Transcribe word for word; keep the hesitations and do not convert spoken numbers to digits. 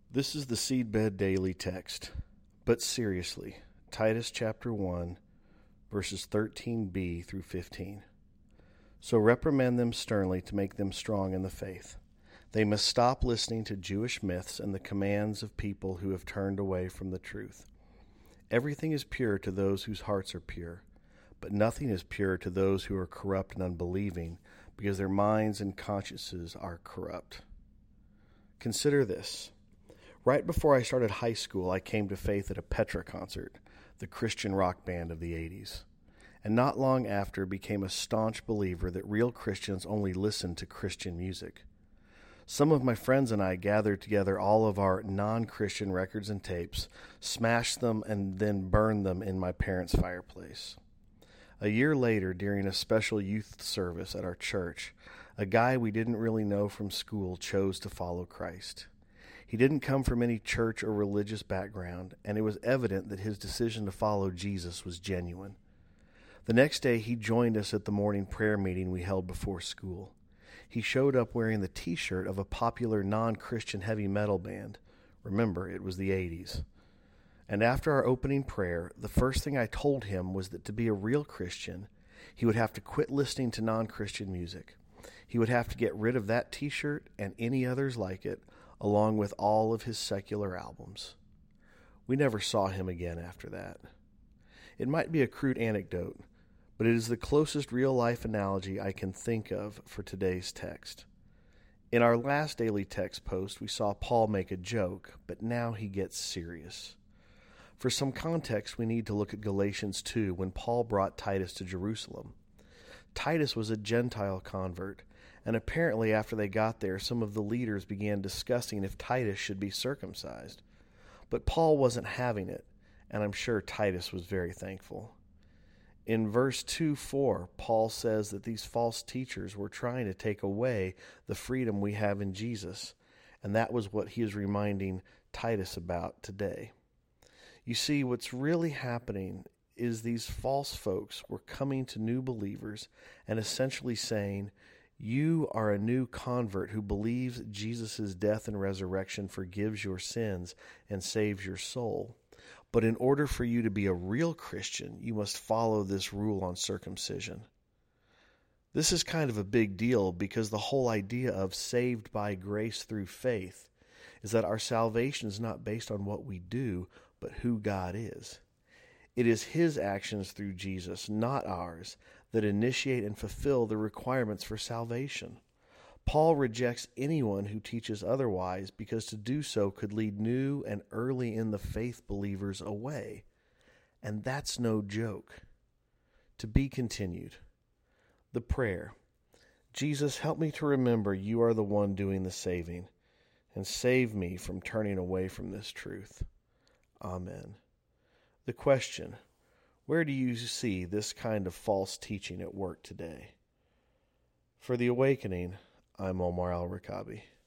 This is the Seedbed Daily Text. But seriously, Titus chapter one, verses thirteen b through fifteen. So reprimand them sternly to make them strong in the faith. They must stop listening to Jewish myths and the commands of people who have turned away from the truth. Everything is pure to those whose hearts are pure, but nothing is pure to those who are corrupt and unbelieving, because their minds and consciences are corrupt. Consider this. Right before I started high school, I came to faith at a Petra concert, the Christian rock band of the eighties, and not long after became a staunch believer that real Christians only listen to Christian music. Some of my friends and I gathered together all of our non-Christian records and tapes, smashed them, and then burned them in my parents' fireplace. A year later, during a special youth service at our church, a guy we didn't really know from school chose to follow Christ. He didn't come from any church or religious background, and it was evident that his decision to follow Jesus was genuine. The next day, he joined us at the morning prayer meeting we held before school. He showed up wearing the t-shirt of a popular non-Christian heavy metal band. Remember, it was the eighties. And after our opening prayer, the first thing I told him was that to be a real Christian, he would have to quit listening to non-Christian music. He would have to get rid of that t-shirt and any others like it, along with all of his secular albums. We never saw him again after that. It might be a crude anecdote, but it is the closest real-life analogy I can think of for today's text. In our last daily text post, we saw Paul make a joke, but now he gets serious. For some context, we need to look at Galatians two, when Paul brought Titus to Jerusalem. Titus was a Gentile convert, and apparently after they got there, some of the leaders began discussing if Titus should be circumcised. But Paul wasn't having it, and I'm sure Titus was very thankful. In verse two four, Paul says that these false teachers were trying to take away the freedom we have in Jesus, and that was what he is reminding Titus about today. You see, what's really happening is these false folks were coming to new believers and essentially saying, you are a new convert who believes Jesus' death and resurrection forgives your sins and saves your soul. But in order for you to be a real Christian, you must follow this rule on circumcision. This is kind of a big deal because the whole idea of saved by grace through faith is that our salvation is not based on what we do, but who God is. It is His actions through Jesus, not ours, that initiate and fulfill the requirements for salvation. Paul rejects anyone who teaches otherwise because to do so could lead new and early in the faith believers away. And that's no joke. To be continued. The prayer. Jesus, help me to remember you are the one doing the saving, and save me from turning away from this truth. Amen. The question, where do you see this kind of false teaching at work today? For The Awakening, I'm Omar Al-Rakabi.